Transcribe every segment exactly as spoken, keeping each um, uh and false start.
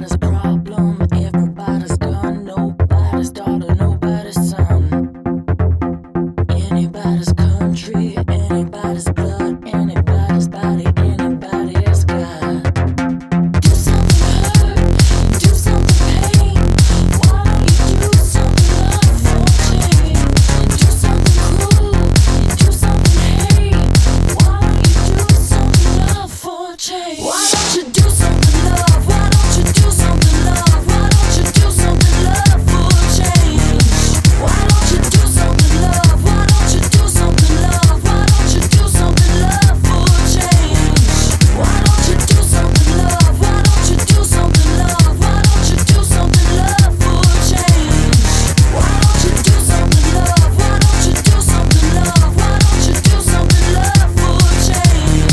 Everybody's problem, everybody's gun, nobody's daughter, nobody's son. Anybody's country, anybody's blood, anybody's body, anybody's God. Do something hurt, do something pain. Why don't you do something love for change? Do something cruel, do something hate. Why don't you do something love for change? Why don't you do something love? Why don't you do something love? Why don't you do something love for change? Why don't you do something love? Why don't you do something love? Why don't you do something love for change? Why don't you do something love? Why don't you do something love? Why don't you do something love for change? Why don't you do something love? Why don't you do something love? Why don't you do something love for change?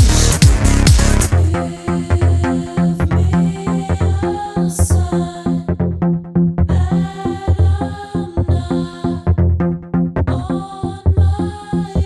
Give me a sign that I'm not on my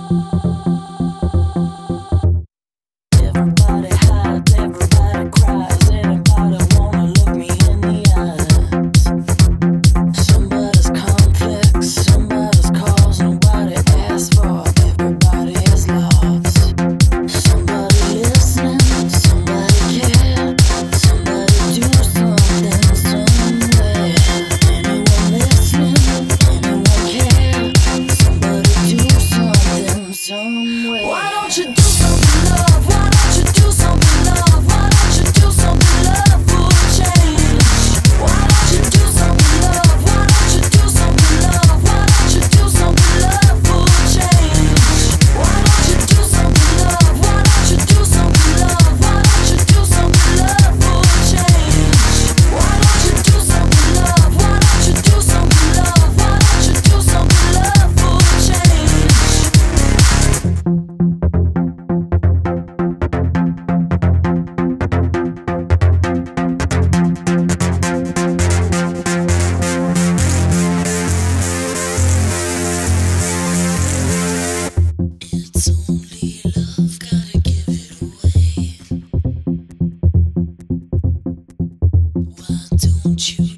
own. Everybody hides, everybody cries. Anybody wanna look me in the eyes? Somebody's complex, somebody's cause nobody asked for. Everybody is lost. Somebody listening, somebody care. Somebody do something somewhere. Anyone listening, anyone care. Somebody do something somewhere. Why don't you do something love? Why don't you do something love? Why don't you do something love for change? Why don't you do something love? Why don't you do something love? Why don't you do something love for change? Why don't you do something love? Why don't you do something love? Why don't you do something love for change? Why don't you do something love? Why don't you do something love? Why don't you do something love for change? It's only love, gotta give it away. Why don't you